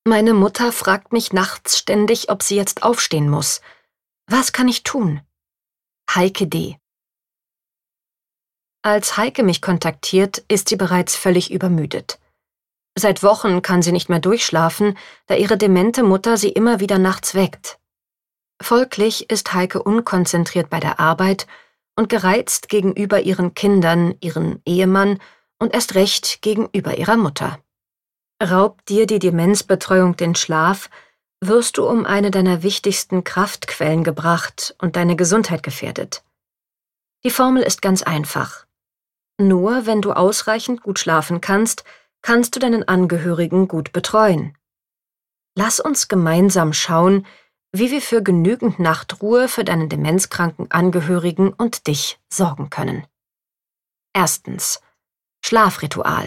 Meine Mutter fragt mich nachts ständig, ob sie jetzt aufstehen muss. Was kann ich tun? Heike D. Als Heike mich kontaktiert, ist sie bereits völlig übermüdet. Seit Wochen kann sie nicht mehr durchschlafen, da ihre demente Mutter sie immer wieder nachts weckt. Folglich ist Heike unkonzentriert bei der Arbeit und gereizt gegenüber ihren Kindern, ihrem Ehemann und erst recht gegenüber ihrer Mutter. Raubt dir die Demenzbetreuung den Schlaf, wirst du um eine deiner wichtigsten Kraftquellen gebracht und deine Gesundheit gefährdet. Die Formel ist ganz einfach. Nur wenn du ausreichend gut schlafen kannst, kannst du deinen Angehörigen gut betreuen. Lass uns gemeinsam schauen, wie wir für genügend Nachtruhe für deinen demenzkranken Angehörigen und dich sorgen können. Erstens. Schlafritual.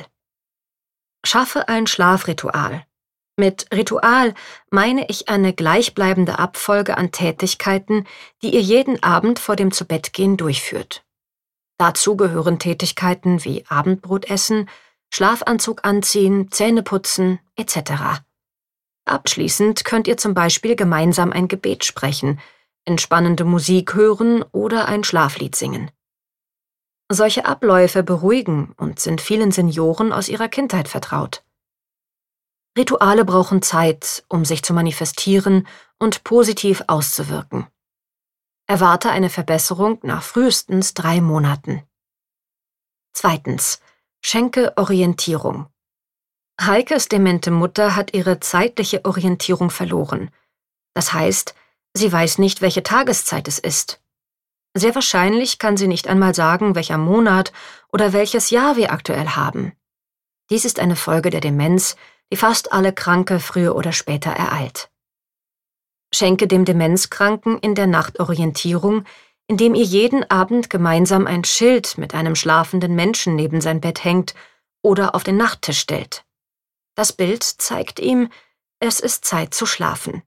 Schaffe ein Schlafritual. Mit Ritual meine ich eine gleichbleibende Abfolge an Tätigkeiten, die ihr jeden Abend vor dem Zubettgehen durchführt. Dazu gehören Tätigkeiten wie Abendbrot essen, Schlafanzug anziehen, Zähne putzen, etc. Abschließend könnt ihr zum Beispiel gemeinsam ein Gebet sprechen, entspannende Musik hören oder ein Schlaflied singen. Solche Abläufe beruhigen und sind vielen Senioren aus ihrer Kindheit vertraut. Rituale brauchen Zeit, um sich zu manifestieren und positiv auszuwirken. Erwarte eine Verbesserung nach frühestens 3 Monaten. Zweitens. Schenke Orientierung. Heikes demente Mutter hat ihre zeitliche Orientierung verloren. Das heißt, sie weiß nicht, welche Tageszeit es ist. Sehr wahrscheinlich kann sie nicht einmal sagen, welcher Monat oder welches Jahr wir aktuell haben. Dies ist eine Folge der Demenz, die fast alle Kranke früher oder später ereilt. Schenke dem Demenzkranken in der Nacht Orientierung, indem ihr jeden Abend gemeinsam ein Schild mit einem schlafenden Menschen neben sein Bett hängt oder auf den Nachttisch stellt. Das Bild zeigt ihm, es ist Zeit zu schlafen.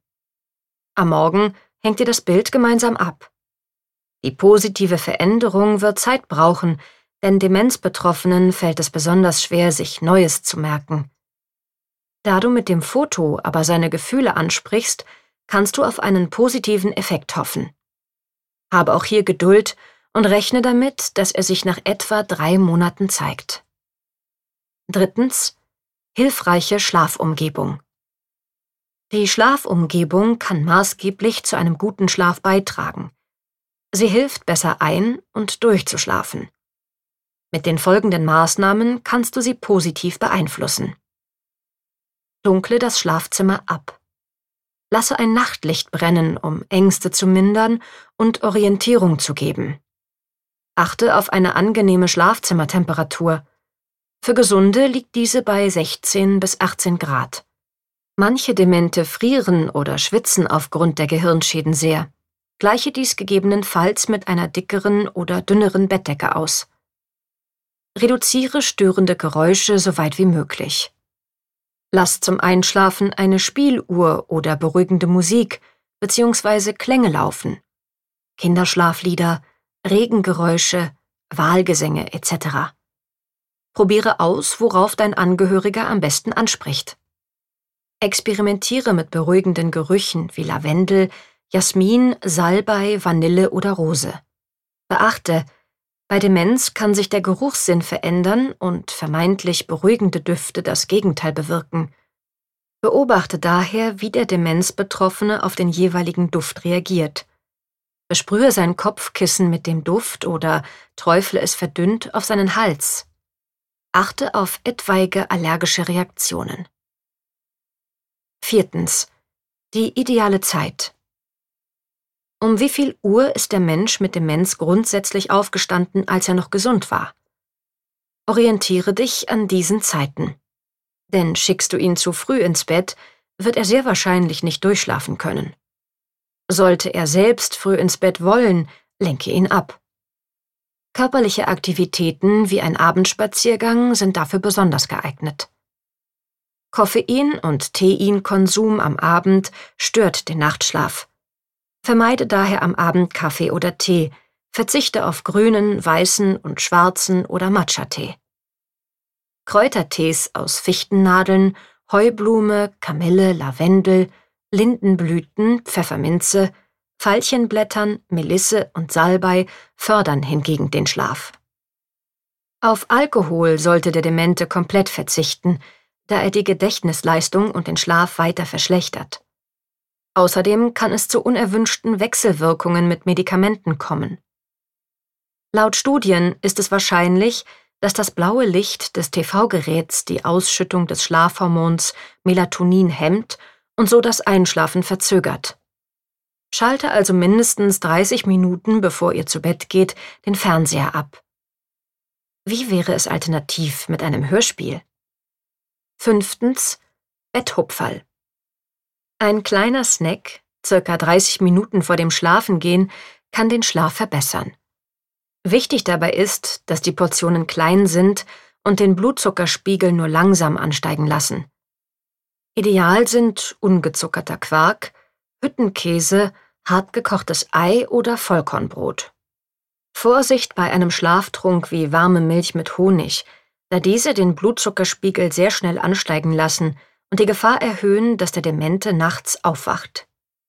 Am Morgen hängt ihr das Bild gemeinsam ab. Die positive Veränderung wird Zeit brauchen, denn Demenzbetroffenen fällt es besonders schwer, sich Neues zu merken. Da du mit dem Foto aber seine Gefühle ansprichst, kannst du auf einen positiven Effekt hoffen. Habe auch hier Geduld und rechne damit, dass er sich nach etwa 3 Monaten zeigt. Drittens. Hilfreiche Schlafumgebung. Die Schlafumgebung kann maßgeblich zu einem guten Schlaf beitragen. Sie hilft besser ein- und durchzuschlafen. Mit den folgenden Maßnahmen kannst du sie positiv beeinflussen. Dunkle das Schlafzimmer ab. Lasse ein Nachtlicht brennen, um Ängste zu mindern und Orientierung zu geben. Achte auf eine angenehme Schlafzimmertemperatur. Für Gesunde liegt diese bei 16 bis 18 Grad. Manche Demente frieren oder schwitzen aufgrund der Gehirnschäden sehr. Gleiche dies gegebenenfalls mit einer dickeren oder dünneren Bettdecke aus. Reduziere störende Geräusche so weit wie möglich. Lass zum Einschlafen eine Spieluhr oder beruhigende Musik bzw. Klänge laufen. Kinderschlaflieder, Regengeräusche, Wahlgesänge etc. Probiere aus, worauf dein Angehöriger am besten anspricht. Experimentiere mit beruhigenden Gerüchen wie Lavendel, Jasmin, Salbei, Vanille oder Rose. Beachte, bei Demenz kann sich der Geruchssinn verändern und vermeintlich beruhigende Düfte das Gegenteil bewirken. Beobachte daher, wie der Demenzbetroffene auf den jeweiligen Duft reagiert. Besprühe sein Kopfkissen mit dem Duft oder träufle es verdünnt auf seinen Hals. Achte auf etwaige allergische Reaktionen. Viertens. Die ideale Zeit. Um wie viel Uhr ist der Mensch mit Demenz grundsätzlich aufgestanden, als er noch gesund war? Orientiere dich an diesen Zeiten. Denn schickst du ihn zu früh ins Bett, wird er sehr wahrscheinlich nicht durchschlafen können. Sollte er selbst früh ins Bett wollen, lenke ihn ab. Körperliche Aktivitäten wie ein Abendspaziergang sind dafür besonders geeignet. Koffein- und Teinkonsum am Abend stört den Nachtschlaf. Vermeide daher am Abend Kaffee oder Tee, verzichte auf grünen, weißen und schwarzen oder Matcha-Tee. Kräutertees aus Fichtennadeln, Heublume, Kamille, Lavendel, Lindenblüten, Pfefferminze, Veilchenblättern, Melisse und Salbei fördern hingegen den Schlaf. Auf Alkohol sollte der Demente komplett verzichten, da er die Gedächtnisleistung und den Schlaf weiter verschlechtert. Außerdem kann es zu unerwünschten Wechselwirkungen mit Medikamenten kommen. Laut Studien ist es wahrscheinlich, dass das blaue Licht des TV-Geräts die Ausschüttung des Schlafhormons Melatonin hemmt und so das Einschlafen verzögert. Schalte also mindestens 30 Minuten, bevor ihr zu Bett geht, den Fernseher ab. Wie wäre es alternativ mit einem Hörspiel? 5. Betthupferl. Ein kleiner Snack, circa 30 Minuten vor dem Schlafengehen, kann den Schlaf verbessern. Wichtig dabei ist, dass die Portionen klein sind und den Blutzuckerspiegel nur langsam ansteigen lassen. Ideal sind ungezuckerter Quark, Hüttenkäse, hartgekochtes Ei oder Vollkornbrot. Vorsicht bei einem Schlaftrunk wie warme Milch mit Honig, da diese den Blutzuckerspiegel sehr schnell ansteigen lassen und die Gefahr erhöhen, dass der Demente nachts aufwacht.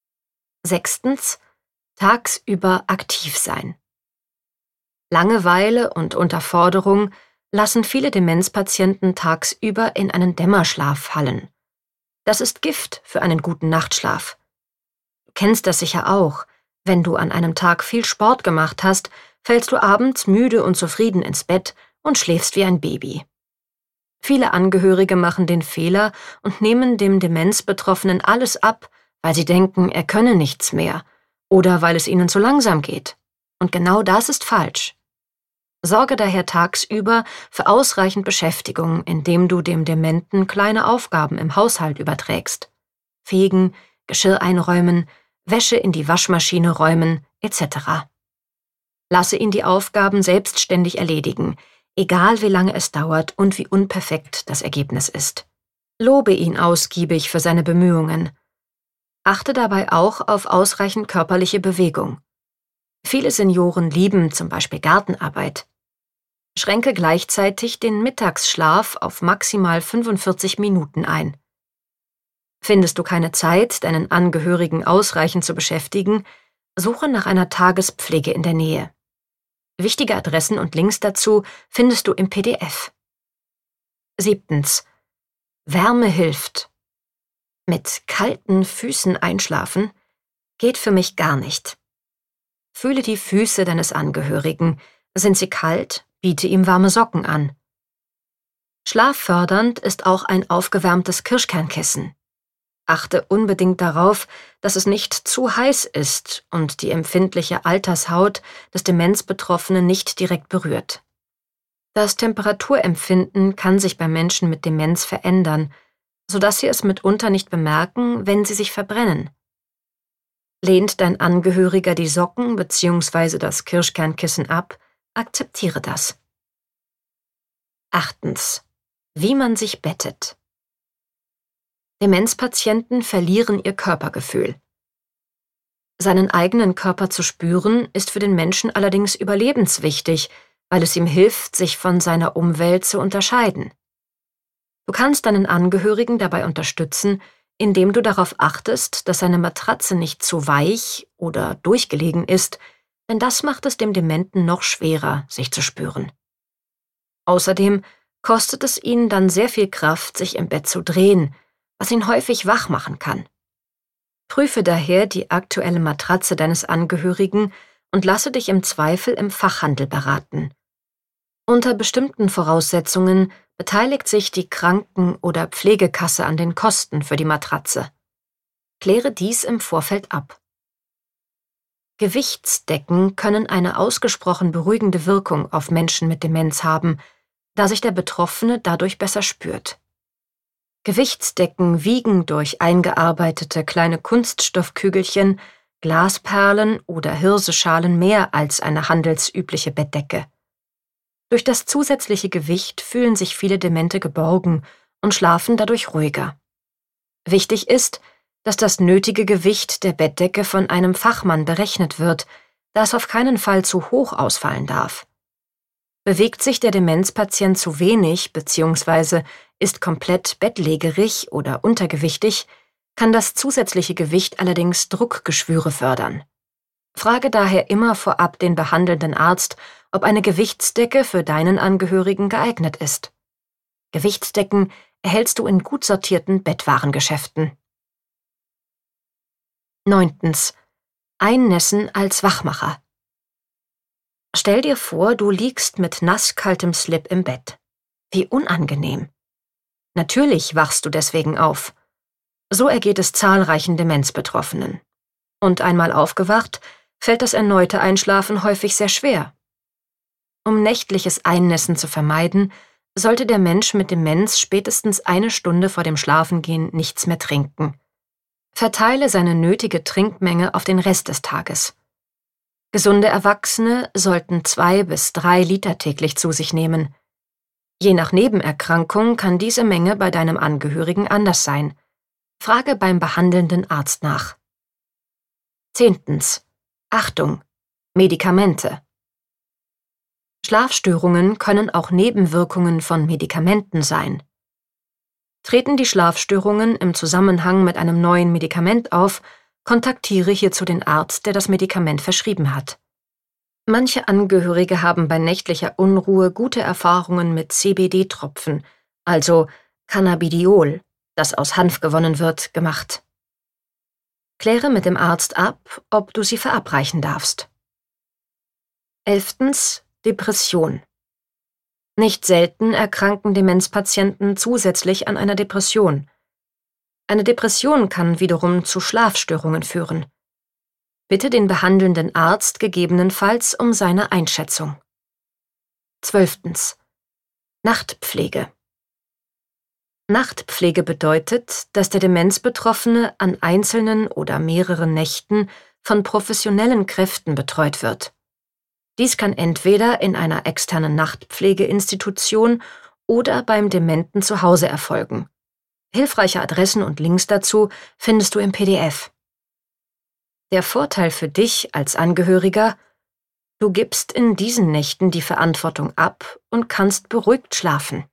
6. Tagsüber aktiv sein. Langeweile und Unterforderung lassen viele Demenzpatienten tagsüber in einen Dämmerschlaf fallen. Das ist Gift für einen guten Nachtschlaf. Du kennst das sicher auch. Wenn du an einem Tag viel Sport gemacht hast, fällst du abends müde und zufrieden ins Bett und schläfst wie ein Baby. Viele Angehörige machen den Fehler und nehmen dem Demenzbetroffenen alles ab, weil sie denken, er könne nichts mehr oder weil es ihnen zu langsam geht. Und genau das ist falsch. Sorge daher tagsüber für ausreichend Beschäftigung, indem du dem Dementen kleine Aufgaben im Haushalt überträgst. Fegen, Geschirr einräumen, Wäsche in die Waschmaschine räumen, etc. Lasse ihn die Aufgaben selbstständig erledigen, egal wie lange es dauert und wie unperfekt das Ergebnis ist. Lobe ihn ausgiebig für seine Bemühungen. Achte dabei auch auf ausreichend körperliche Bewegung. Viele Senioren lieben zum Beispiel Gartenarbeit. Schränke gleichzeitig den Mittagsschlaf auf maximal 45 Minuten ein. Findest du keine Zeit, deinen Angehörigen ausreichend zu beschäftigen, suche nach einer Tagespflege in der Nähe. Wichtige Adressen und Links dazu findest du im PDF. 7. Wärme hilft. Mit kalten Füßen einschlafen geht für mich gar nicht. Fühle die Füße deines Angehörigen. Sind sie kalt, biete ihm warme Socken an. Schlaffördernd ist auch ein aufgewärmtes Kirschkernkissen. Achte unbedingt darauf, dass es nicht zu heiß ist und die empfindliche Altershaut des Demenzbetroffenen nicht direkt berührt. Das Temperaturempfinden kann sich bei Menschen mit Demenz verändern, sodass sie es mitunter nicht bemerken, wenn sie sich verbrennen. Lehnt dein Angehöriger die Socken bzw. das Kirschkernkissen ab, akzeptiere das. 8. Wie man sich bettet. Demenzpatienten verlieren ihr Körpergefühl. Seinen eigenen Körper zu spüren, ist für den Menschen allerdings überlebenswichtig, weil es ihm hilft, sich von seiner Umwelt zu unterscheiden. Du kannst deinen Angehörigen dabei unterstützen, indem du darauf achtest, dass seine Matratze nicht zu weich oder durchgelegen ist, denn das macht es dem Dementen noch schwerer, sich zu spüren. Außerdem kostet es ihn dann sehr viel Kraft, sich im Bett zu drehen, was ihn häufig wach machen kann. Prüfe daher die aktuelle Matratze deines Angehörigen und lasse dich im Zweifel im Fachhandel beraten. Unter bestimmten Voraussetzungen beteiligt sich die Kranken- oder Pflegekasse an den Kosten für die Matratze. Kläre dies im Vorfeld ab. Gewichtsdecken können eine ausgesprochen beruhigende Wirkung auf Menschen mit Demenz haben, da sich der Betroffene dadurch besser spürt. Gewichtsdecken wiegen durch eingearbeitete kleine Kunststoffkügelchen, Glasperlen oder Hirseschalen mehr als eine handelsübliche Bettdecke. Durch das zusätzliche Gewicht fühlen sich viele Demente geborgen und schlafen dadurch ruhiger. Wichtig ist, dass das nötige Gewicht der Bettdecke von einem Fachmann berechnet wird, da es auf keinen Fall zu hoch ausfallen darf. Bewegt sich der Demenzpatient zu wenig bzw. ist komplett bettlägerig oder untergewichtig, kann das zusätzliche Gewicht allerdings Druckgeschwüre fördern. Frage daher immer vorab den behandelnden Arzt, ob eine Gewichtsdecke für deinen Angehörigen geeignet ist. Gewichtsdecken erhältst du in gut sortierten Bettwarengeschäften. 9. Einnässen als Wachmacher. Stell dir vor, du liegst mit nasskaltem Slip im Bett. Wie unangenehm. Natürlich wachst du deswegen auf. So ergeht es zahlreichen Demenzbetroffenen. Und einmal aufgewacht, fällt das erneute Einschlafen häufig sehr schwer. Um nächtliches Einnässen zu vermeiden, sollte der Mensch mit Demenz spätestens 1 Stunde vor dem Schlafengehen nichts mehr trinken. Verteile seine nötige Trinkmenge auf den Rest des Tages. Gesunde Erwachsene sollten 2 bis 3 Liter täglich zu sich nehmen. Je nach Nebenerkrankung kann diese Menge bei deinem Angehörigen anders sein. Frage beim behandelnden Arzt nach. 10. Achtung! Medikamente. Schlafstörungen können auch Nebenwirkungen von Medikamenten sein. Treten die Schlafstörungen im Zusammenhang mit einem neuen Medikament auf, kontaktiere hierzu den Arzt, der das Medikament verschrieben hat. Manche Angehörige haben bei nächtlicher Unruhe gute Erfahrungen mit CBD-Tropfen, also Cannabidiol, das aus Hanf gewonnen wird, gemacht. Kläre mit dem Arzt ab, ob du sie verabreichen darfst. 11. Depression. Nicht selten erkranken Demenzpatienten zusätzlich an einer Depression. Eine Depression kann wiederum zu Schlafstörungen führen. Bitte den behandelnden Arzt gegebenenfalls um seine Einschätzung. 12. Nachtpflege. Nachtpflege bedeutet, dass der Demenzbetroffene an einzelnen oder mehreren Nächten von professionellen Kräften betreut wird. Dies kann entweder in einer externen Nachtpflegeinstitution oder beim Dementen zu Hause erfolgen. Hilfreiche Adressen und Links dazu findest du im PDF. Der Vorteil für dich als Angehöriger: Du gibst in diesen Nächten die Verantwortung ab und kannst beruhigt schlafen.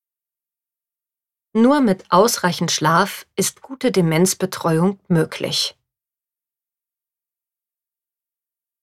Nur mit ausreichend Schlaf ist gute Demenzbetreuung möglich.